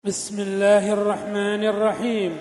بسم الله الرحمن الرحيم.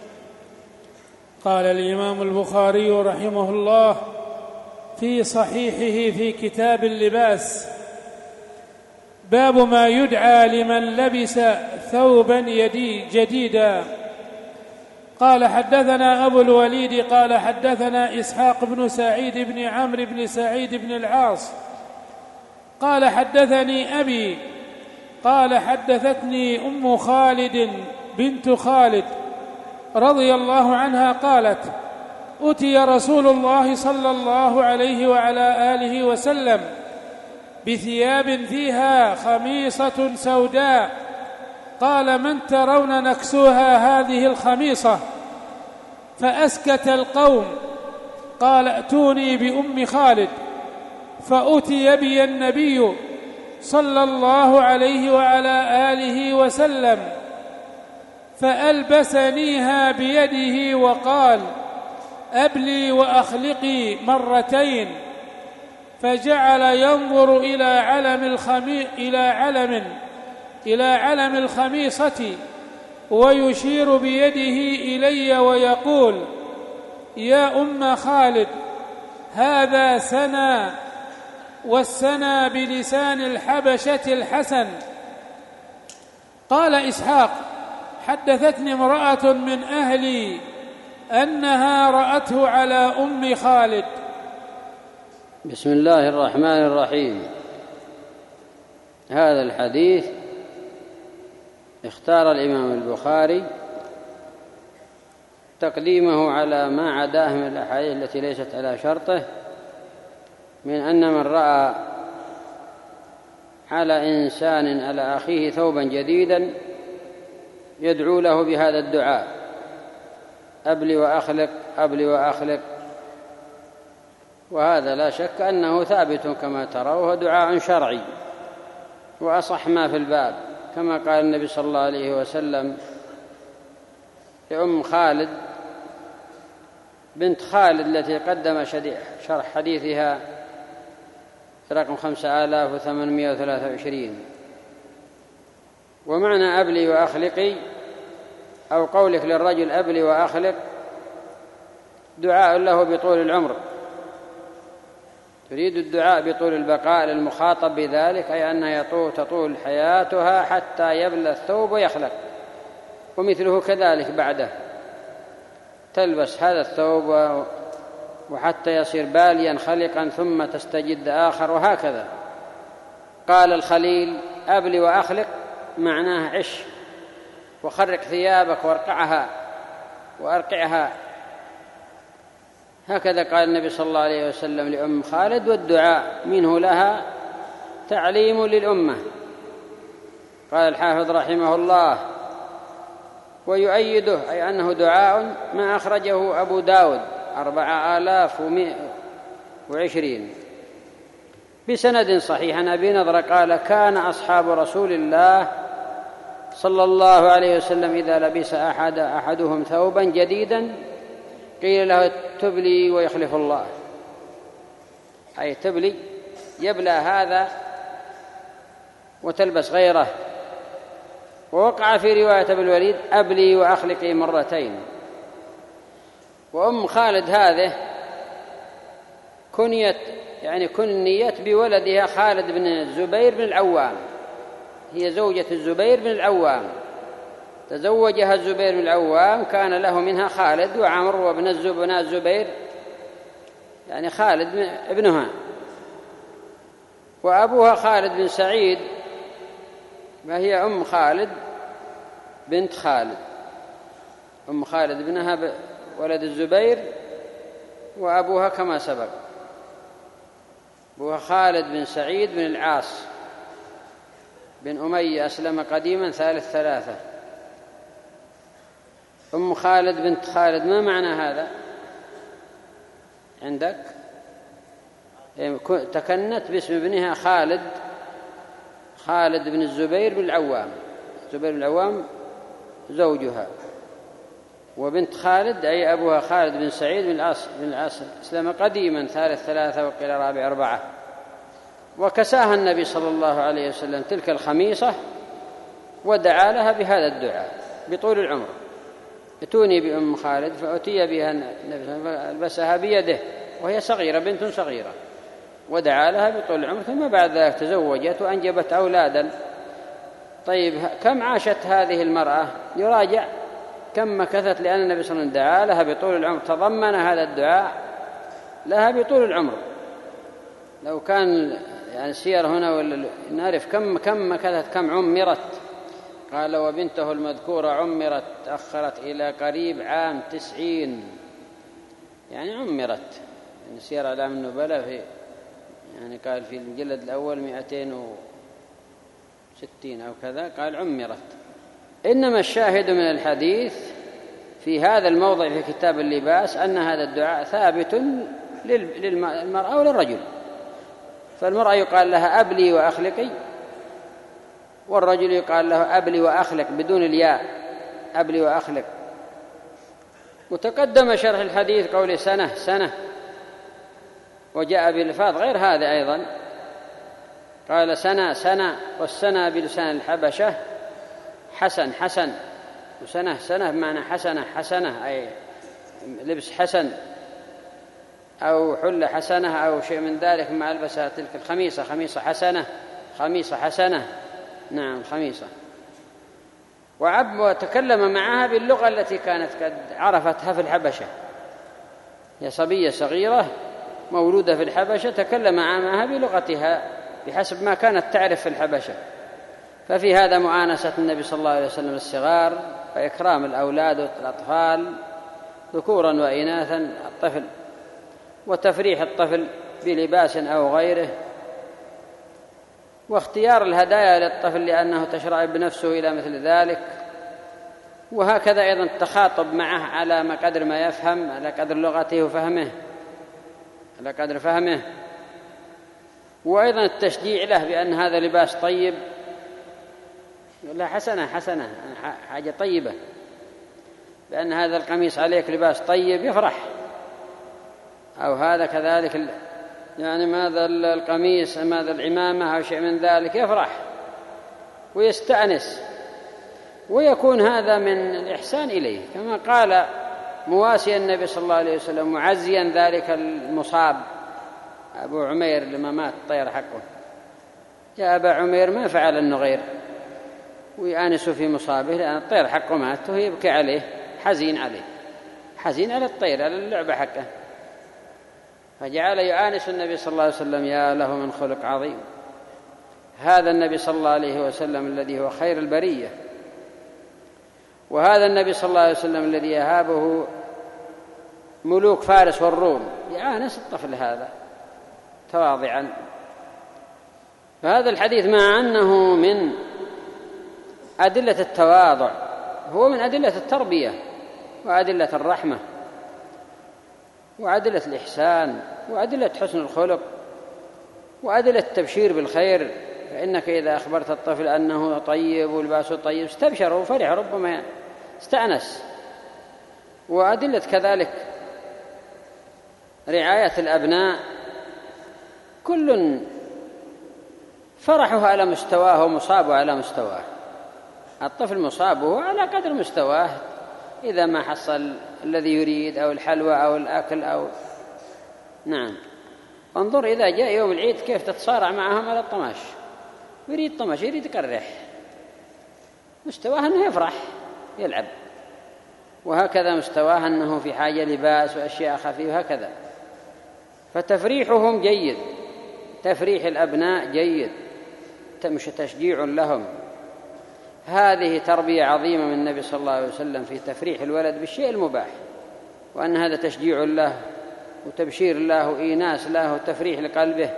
قال الإمام البخاري رحمه الله في صحيحه في كتاب اللباس: باب ما يدعى لمن لبس ثوبا جديدا. قال حدثنا أبو الوليد قال حدثنا إسحاق بن سعيد بن عمرو بن سعيد بن العاص قال حدثني أبي قال حدثتني أم خالد بنت خالد رضي الله عنها قالت: أتي رسول الله صلى الله عليه وعلى آله وسلم بثياب فيها خميصة سوداء، قال: من ترون نكسوها هذه الخميصة؟ فأسكت القوم. قال: ائتوني بأم خالد. فأتي بي النبي صلى الله عليه وعلى آله وسلم فألبسنيها بيده وقال: أبلي وأخلقي مرتين. فجعل ينظر إلى علم الخميصة ويشير بيده إلي ويقول: يا أم خالد، هذا سنا، والسنا بلسان الحبشة الحسن. قال إسحاق: حدثتني امرأة من أهلي أنها رأته على أم خالد. بسم الله الرحمن الرحيم. هذا الحديث اختار الإمام البخاري تقديمه على ما عداه من الأحاديث التي ليست على شرطه، من أن من رأى على إنسان على أخيه ثوبا جديدا يدعو له بهذا الدعاء: أبلي وأخلق، أبلي وأخلق. وهذا لا شك أنه ثابت كما ترى، وهو دعاء شرعي وأصح ما في الباب، كما قال النبي صلى الله عليه وسلم لأم خالد بنت خالد التي قدم شرح حديثها رقم 5823. ومعنى أبلي وأخلقي أو قولك للرجل أبلي وأخلق دعاء له بطول العمر، تريد الدعاء بطول البقاء للمخاطب بذلك، أي أنها تطول حياتها حتى يبلى الثوب ويخلق، ومثله كذلك بعده تلبس هذا الثوب وحتى يصير باليا خلقا ثم تستجد آخر، وهكذا. قال الخليل: أبلي وأخلق معناه عش وخرق ثيابك وأرقعها. هكذا قال النبي صلى الله عليه وسلم لأم خالد، والدعاء منه لها تعليم للأمة. قال الحافظ رحمه الله: ويؤيده، أي أنه دعاء ما أخرجه أبو داود 4120 بسند صحيح عن أبي نضرة قال: كان أصحاب رسول الله صلى الله عليه وسلم إذا لبس أحدهم ثوبا جديدا قيل له: تبلي ويخلف الله، أي تبلي، يبلى هذا وتلبس غيره. ووقع في رواية أبي الوليد: أبلي وأخلقي مرتين. وأم خالد هذه كنيت بولدها خالد بن الزبير بن العوام، هي زوجة الزبير بن العوام، تزوجها الزبير بن العوام، كان له منها خالد وعمر وابن الزبير، يعني خالد ابنها. وأبوها خالد بن سعيد، وهي أم خالد بنت خالد، أم خالد ابنها ولد الزبير، وأبوها كما سبق، أبوها خالد بن سعيد بن العاص بن أمية، أسلم قديما ثالث ثلاثة. أم خالد بنت خالد، ما معنى هذا عندك؟ تكنت باسم ابنها خالد بن الزبير بن العوام، الزبير بن العوام زوجها، وبنت خالد أي أبوها خالد بن سعيد بن العاص، أسلم قديما ثالث ثلاثة وقيل رابع أربعة. وكساها النبي صلى الله عليه وسلم تلك الخميصة ودعا لها بهذا الدعاء بطول العمر: ائتوني بأم خالد، فأتي بها النبي ألبسها بيده وهي صغيرة، بنت صغيرة، ودعا لها بطول العمر. ثم بعد ذلك تزوجت وأنجبت أولادا. طيب كم عاشت هذه المرأة؟ يراجع كم مكثت، لأن النبي صلى الله عليه وسلم دعا لها بطول العمر، تضمن هذا الدعاء لها بطول العمر. لو كان يعني السير هنا ولا نعرف كم مكثت، كم عمرت. قال: وبنته المذكورة عمرت، تأخرت إلى قريب عام 90، يعني عمرت. يعني سير أعلام النبلاء في يعني قال في المجلد الأول 260 أو كذا، قال عمرت. إنما الشاهد من الحديث في هذا الموضع في كتاب اللباس أن هذا الدعاء ثابت للمرأة وللرجل. فالمرأة يقال لها أبلي وأخلقي، والرجل يقال له أبلي وأخلق بدون الياء، أبلي وأخلق. وتقدم شرح الحديث قول سنة سنة، وجاء بلفاظ غير هذا أيضا، قال سنة سنة، والسنة بلسان الحبشة حسن حسن، وسنة سنة بمعنى حسنة حسنة، أي لبس حسن أو حلة حسنة أو شيء من ذلك، مع ألبسها تلك الخميصة، خميصة حسنة، خميصة حسنة، نعم خميصة. وتكلم معها باللغة التي كانت قد عرفتها في الحبشة، هي صبية صغيرة مولودة في الحبشة، تكلم معها بلغتها بحسب ما كانت تعرف في الحبشة. ففي هذا مؤانسة النبي صلى الله عليه وسلم الصغار، وإكرام الأولاد والأطفال ذكورا وإناثا، الطفل، وتفريح الطفل بلباس أو غيره، واختيار الهدايا للطفل لأنه تشرع بنفسه إلى مثل ذلك. وهكذا أيضا التخاطب معه على ما قدر ما يفهم، على قدر لغته وفهمه، على قدر فهمه. وأيضا التشجيع له بأن هذا لباس طيب، لا حسنة حسنة، حاجة طيبة، بأن هذا القميص عليك لباس طيب يفرح، أو هذا كذلك يعني ماذا القميص، ماذا العمامة أو شيء من ذلك، يفرح ويستأنس، ويكون هذا من الإحسان إليه، كما قال مواسي النبي صلى الله عليه وسلم معزيا ذلك المصاب أبو عمير لما مات الطير حقه: يا أبا عمير ما فعل النغير، ويآنس في مصابه لأن الطير حقه مات، ويبكي عليه، حزين عليه، حزين على الطير، على اللعبة حقه. فجعل يآنس النبي صلى الله عليه وسلم: يا له من خلق عظيم. هذا النبي صلى الله عليه وسلم الذي هو خير البرية، وهذا النبي صلى الله عليه وسلم الذي يهابه ملوك فارس والروم، يآنس الطفل هذا تواضعا. فهذا الحديث مع أنه من أدلة التواضع هو من أدلة التربية وأدلة الرحمة وأدلة الإحسان وأدلة حسن الخلق وأدلة التبشير بالخير. فإنك إذا أخبرت الطفل أنه طيب ولباسه طيب استبشر وفرح، ربما استأنس. وأدلة كذلك رعاية الأبناء، كل فرحه على مستواه ومصابه على مستواه. الطفل مصابه على قدر مستواه، إذا ما حصل الذي يريد أو الحلوى أو الأكل أو نعم. انظر إذا جاء يوم العيد كيف تتصارع معهم على الطماش، يريد طماش، يريد يقرح، مستواه أنه يفرح يلعب، وهكذا مستواه أنه في حاجة لباس وأشياء خفيفة هكذا. فتفريحهم جيد، تفريح الأبناء جيد، مش تشجيع لهم. هذه تربية عظيمة من النبي صلى الله عليه وسلم في تفريح الولد بالشيء المباح، وأن هذا تشجيع له وتبشير له وإيناس له وتفريح لقلبه.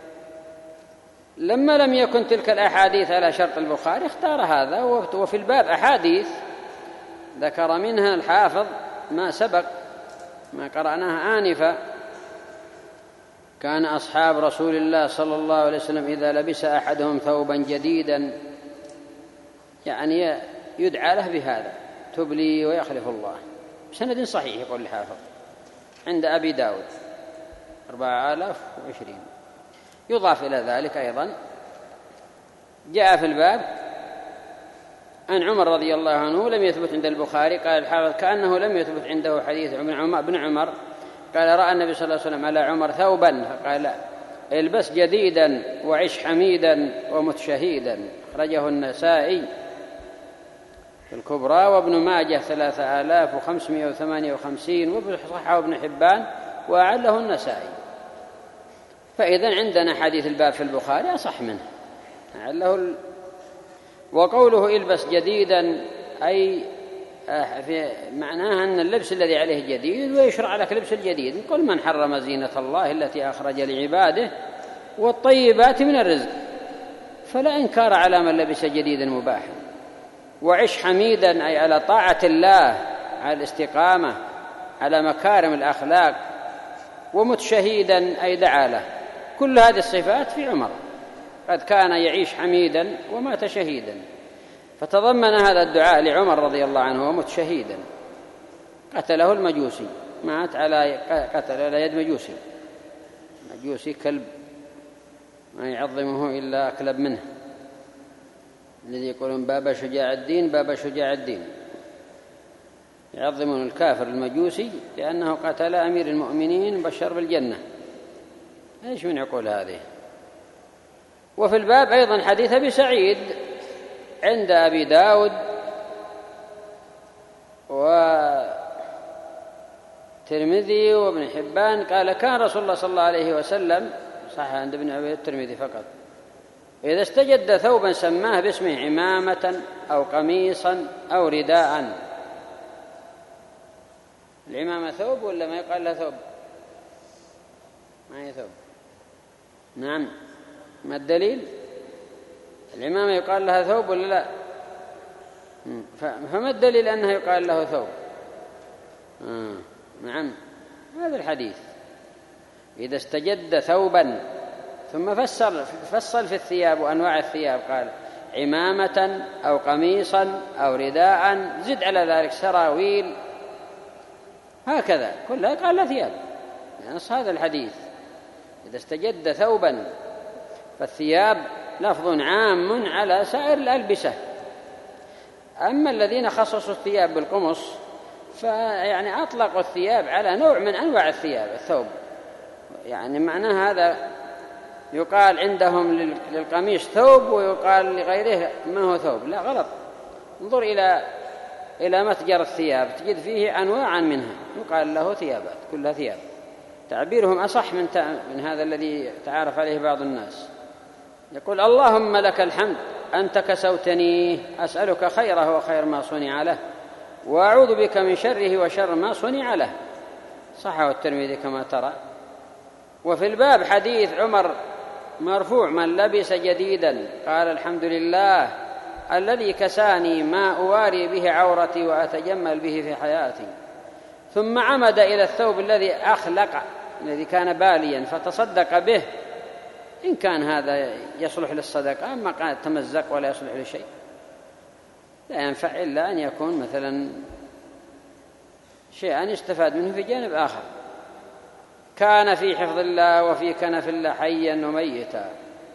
لما لم يكن تلك الأحاديث على شرط البخاري اختار هذا. وفي الباب أحاديث ذكر منها الحافظ ما سبق ما قرأناها آنفا: كان أصحاب رسول الله صلى الله عليه وسلم إذا لبس أحدهم ثوبا جديدا، يعني يدعى له بهذا: تبلي ويخلف الله، بسند صحيح يقول الحافظ عند أبي داود 4020. يضاف إلى ذلك أيضا جاء في الباب عن عمر رضي الله عنه لم يثبت عند البخاري. قال الحافظ كأنه لم يثبت عنده حديث ابن عمر قال رأى النبي صلى الله عليه وسلم على عمر ثوبا فقال البس جديدا وعش حميدا ومت شهيدا. أخرجه النسائي في الكبرى وابن ماجه 3558 وصححه ابن حبان وأعله النسائي. فإذا عندنا حديث الباب في البخاري أصح منه. وقوله البس جديدا أي في معناها أن اللبس الذي عليه جديد ويشرع لك لبس الجديد. قل من حرم زينة الله التي أخرج لعباده والطيبات من الرزق فلا إنكار على من لبس جديدا مباحا. وعش حميدا أي على طاعة الله على الاستقامة على مكارم الأخلاق. ومت شهيدا أي دعا له. كل هذه الصفات في عمر قد كان يعيش حميدا ومات شهيدا. فتضمن هذا الدعاء لعمر رضي الله عنه ومت شهيدا. قتله المجوسي مات قتل على يد مجوسي كلب ما يعظمه إلا أكلب منه الذي يقولون بابا شجاع الدين يعظمون الكافر المجوسي لأنه قتل أمير المؤمنين بشر بالجنة. إيش من يقول هذه؟ وفي الباب أيضا حديث أبي سعيد عند أبي داود وترمذي وابن حبان قال كان رسول الله صلى الله عليه وسلم صح عند ابن أبي الترمذي فقط إذا استجد ثوبا سماه باسمه عمامة أو قميصا أو رداء. العمامة ثوب ولا ما يقال لها ثوب؟ ما هي ثوب. نعم. ما الدليل؟ العمامة يقال لها ثوب ولا لا؟ فما الدليل أنها يقال له ثوب؟ نعم هذا الحديث إذا استجد ثوبا ثم فصل في الثياب وأنواع الثياب قال عمامة أو قميصا أو رداء زد على ذلك سراويل هكذا كلها قال لا ثياب. نص هذا الحديث إذا استجد ثوبا فالثياب لفظ عام على سائر الألبسة. أما الذين خصصوا الثياب بالقمص فيعني أطلقوا الثياب على نوع من أنواع الثياب الثوب. يعني معناه هذا يقال عندهم للقميص ثوب ويقال لغيره ما هو ثوب. لا غلط. انظر إلى متجر الثياب تجد فيه أنواعا منها يقال له ثيابات كلها ثياب. تعبيرهم أصح من هذا الذي تعارف عليه بعض الناس. يقول اللهم لك الحمد أنت كسوتني أسألك خيره وخير ما صنع له وأعوذ بك من شره وشر ما صنع له. صححه الترمذي كما ترى. وفي الباب حديث عمر مرفوع من لبس جديدا قال الحمد لله الذي كساني ما أواري به عورتي وأتجمل به في حياتي. ثم عمد إلى الثوب الذي أخلق الذي كان باليا فتصدق به إن كان هذا يصلح للصدقة. أما قال تمزق ولا يصلح لشيء لا ينفع إلا أن يكون مثلا شيئا يستفاد منه في جانب آخر. كان في حفظ الله وفي كنف الله حيا وميتا.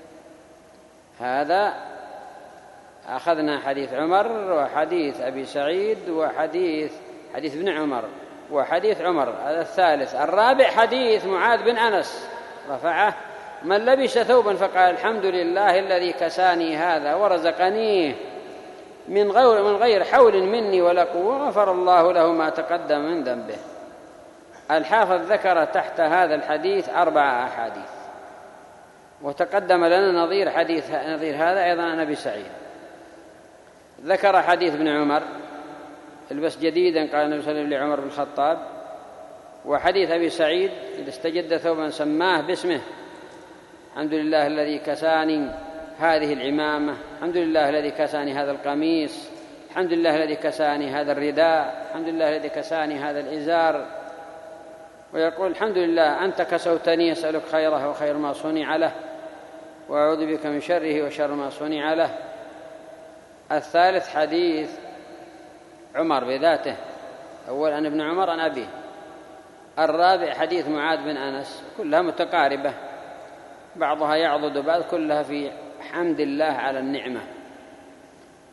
هذا أخذنا حديث عمر وحديث أبي سعيد وحديث ابن عمر وحديث عمر. هذا الثالث. الرابع حديث معاذ بن أنس رفعه من لبس ثوبا فقال الحمد لله الذي كساني هذا ورزقنيه من غير حول مني ولا قوة غفر الله له ما تقدم من ذنبه. الحافظ ذكر تحت هذا الحديث 4 أحاديث وتقدم لنا نظير هذا أيضا عن أبي سعيد. ذكر حديث ابن عمر البس جديدا قال النبي صلى الله عليه وسلم لعمر بن الخطاب. وحديث أبي سعيد إذا استجد ثوبا سماه باسمه الحمد لله الذي كساني هذه العمامة الحمد لله الذي كساني هذا القميص الحمد لله الذي كساني هذا الرداء الحمد لله الذي كساني هذا الإزار. ويقول الحمد لله أنت كسوتني أسألك خيره وخير ما صنع له وأعوذ بك من شره وشر ما صنع له. الثالث حديث عمر بذاته أول عن ابن عمر عن أبيه. الرابع حديث معاذ بن أنس كلها متقاربة بعضها يعضد بعض كلها في حمد الله على النعمة.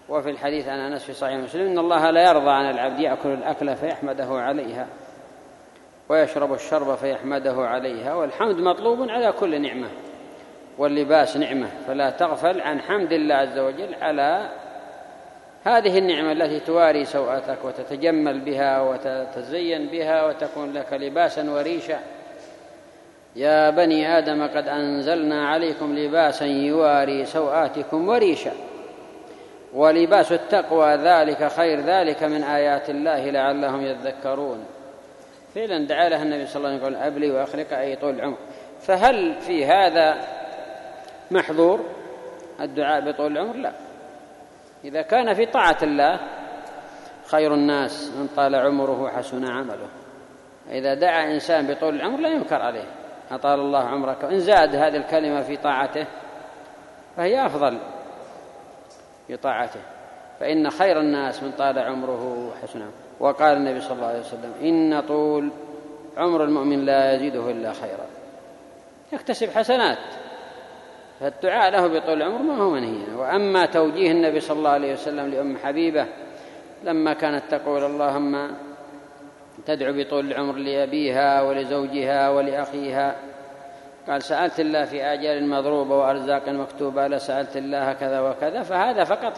وفي الحديث عن أنس في صحيح مسلم إن الله لا يرضى عن العبد يأكل الأكل فيحمده عليها ويشرب الشرب فيحمده عليها، والحمد مطلوب على كل نعمة، واللباس نعمة، فلا تغفل عن حمد الله عز وجل على هذه النعمة التي تواري سوءتك وتتجمل بها وتتزين بها وتكون لك لباسا وريشا. يا بني آدم قد أنزلنا عليكم لباسا يواري سوآتكم وريشا، ولباس التقوى ذلك خير، ذلك من آيات الله لعلهم يذكرون. فعلا دعا لها النبي صلى الله عليه وسلم يقول أبلي وأخلق أي طول العمر. فهل في هذا محظور الدعاء بطول العمر؟ لا. إذا كان في طاعة الله خير الناس من طال عمره وحسن عمله. إذا دعا إنسان بطول العمر لا ينكر عليه، أطال الله عمرك، إن زاد هذه الكلمة في طاعته فهي أفضل في طاعته، فإن خير الناس من طال عمره وحسن عمله. وقال النبي صلى الله عليه وسلم إن طول عمر المؤمن لا يزيده إلا خيرا، يكتسب حسنات، فالدعاء له بطول العمر ما هو منهي. وأما توجيه النبي صلى الله عليه وسلم لأم حبيبة لما كانت تقول اللهم تدعو بطول العمر لأبيها ولزوجها ولأخيها، قال سألت الله في آجال مضروبة وأرزاق مكتوبة، لسألت الله كذا وكذا، فهذا فقط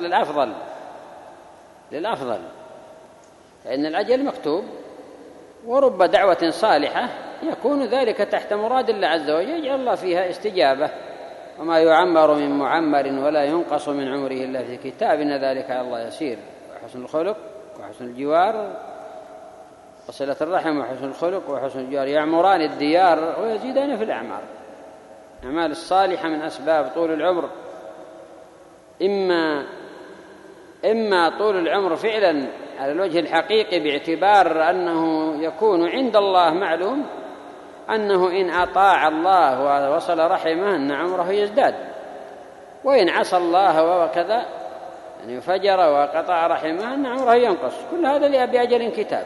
للأفضل، لأن الأجل مكتوب، ورب دعوة صالحة يكون ذلك تحت مراد الله عز وجل، يجعل الله فيها استجابة. وما يعمر من معمر ولا ينقص من عمره إلا في كتاب إن ذلك على الله يسير. وحسن الخلق وحسن الجوار وصلة الرحم وحسن الخلق وحسن الجوار يعمران الديار ويزيدان في الأعمار. الأعمال الصالحة من أسباب طول العمر، إما طول العمر فعلا على الوجه الحقيقي باعتبار أنه يكون عند الله معلوم أنه إن أطاع الله ووصل رحمه أن عمره يزداد، وإن عصى الله وكذا يعني فجر وقطع رحمه أن عمره ينقص، كل هذا بأجل كتاب.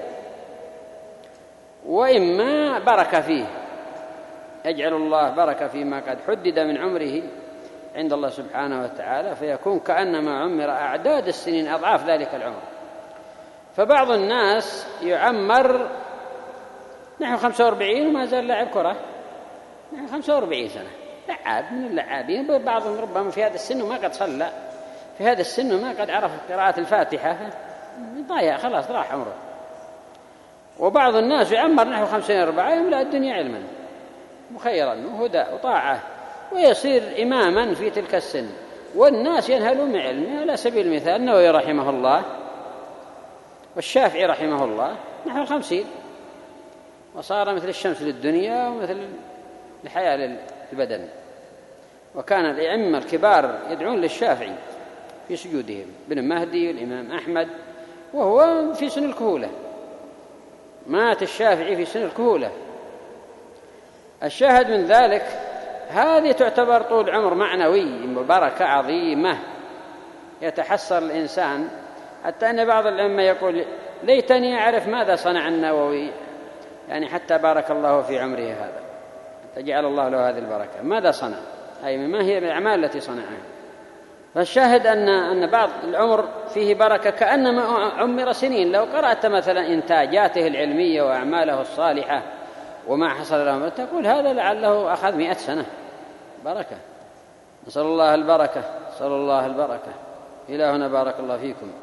وإما بركة فيه، يجعل الله بركة فيما قد حدد من عمره عند الله سبحانه وتعالى، فيكون كأنما عمر أعداد السنين أضعاف ذلك العمر. فبعض الناس يعمر نحو 45 وما زال لاعب كرة، نحو 45 سنة لعاب من اللاعبين، بعضهم ربما في هذا السن وما قد صلى، في هذا السن وما قد عرف قراءة الفاتحة، ضايع خلاص راح عمره. وبعض الناس يعمر نحو 54 يملأ الدنيا علما وخيرا وهدى وطاعة، ويصير إماما في تلك السن، والناس ينهلون من علمه. على سبيل المثال النووي رحمه الله والشافعي رحمه الله نحو 50، وصار مثل الشمس للدنيا ومثل الحياة للبدن. وكان الأئمة الكبار يدعون للشافعي في سجودهم، ابن مهدي والإمام أحمد، وهو في سن الكهولة، مات الشافعي في سن الكهولة. الشاهد من ذلك هذه تعتبر طول عمر معنوي وبركة عظيمة يتحسر الإنسان، حتى أن بعض العلماء يقول ليتني أعرف ماذا صنع النووي، يعني حتى بارك الله في عمره هذا، حتى جعل الله له هذه البركة، ماذا صنع، أي ما هي الأعمال التي صنعها. فالشاهد أن بعض العمر فيه بركة كأنما عمر سنين. لو قرأت مثلا إنتاجاته العلمية وأعماله الصالحة وما حصل له تقول هذا لعله أخذ 100 سنة بركة. نسأل الله البركة، نسأل الله البركة. إلهنا بارك الله فيكم.